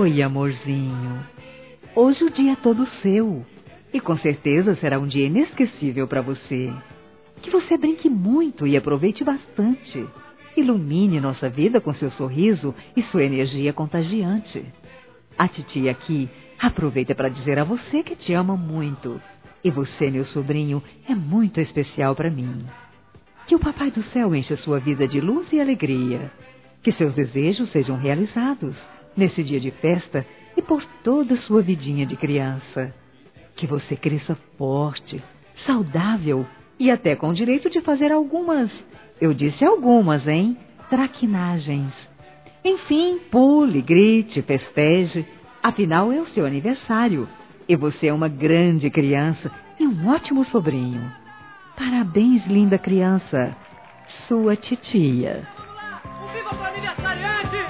Oi, amorzinho. Hoje o dia é todo seu. E com certeza será um dia inesquecível para você. Que você brinque muito e aproveite bastante. Ilumine nossa vida com seu sorriso e sua energia contagiante. A titia aqui aproveita para dizer a você que te ama muito. E você, meu sobrinho, é muito especial para mim. Que o Papai do Céu encha sua vida de luz e alegria. Que seus desejos sejam realizados nesse dia de festa e por toda a sua vidinha de criança. Que você cresça forte, saudável e até com o direito de fazer algumas, eu disse algumas, hein? Traquinagens. Enfim, pule, grite, festeje. Afinal, é o seu aniversário. E você é uma grande criança e um ótimo sobrinho. Parabéns, linda criança. Sua titia. Viva pro aniversariante!